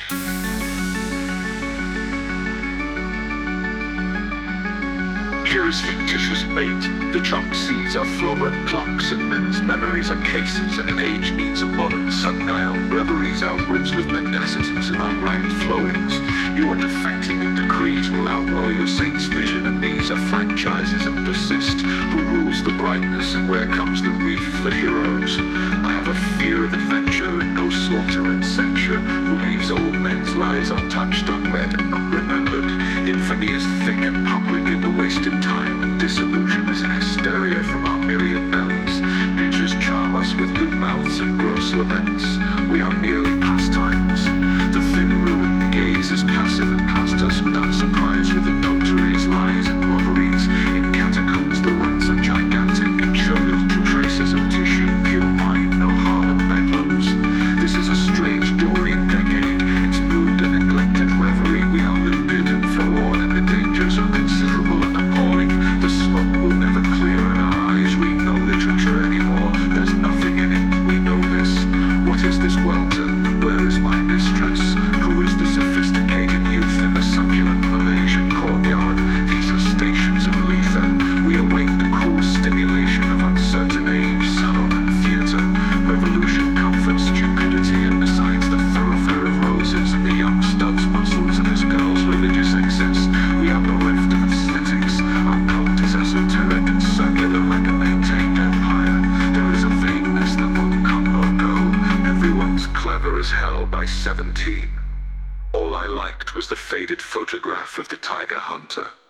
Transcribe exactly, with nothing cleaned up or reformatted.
Here is fictitious bait. The chalk seeds are florid clocks, and men's memories are cases, and an age needs a modern sundial. Reveries outwrids with magnificence and unrhymed flowings. You are defecting, and decrees will outlaw your saint's vision, and these are franchises and persist. Who rules the brightness, and where comes the wreath for heroes? I have a fear of adventure, and no slaughter and censure. Who leaves old men's lives untouched, unread, and unremembered? Infamy is thick and public in the wasted time, and disillusion is an hysteria from our myriad bellies. Pictures charm us with good mouths and gross laments. We are merely pastimes. The thin ruined gaze is passive and past us without surprise, with the notaries, lies and robberies. In catacombs the runs are gigantic and show little traces of tissue, pure mind, no harder bedlows. This is a strange Dorian decade. It's moved and neglected reverie. We are limpid and forlorn, and the dangers are considerable and appalling. The smoke will never clear in our eyes. We know literature anymore. There's nothing in it. We know this. What is this welter? Where is my mistress? Who is the sophisticated youth in the succulent Malaysian courtyard? These are stations of letha. We await the cool stimulation of uncertain age, salon and theatre. Revolution comforts stupidity, and besides the thoroughfare of roses and the young stud's muscles and his girl's religious excess, we are bereft of aesthetics. Our cult is esoteric and circular like a maintained empire. There is a vagueness that won't come or go. Everyone's clever as hell by seventeen. All I liked was the faded photograph of the tiger hunter.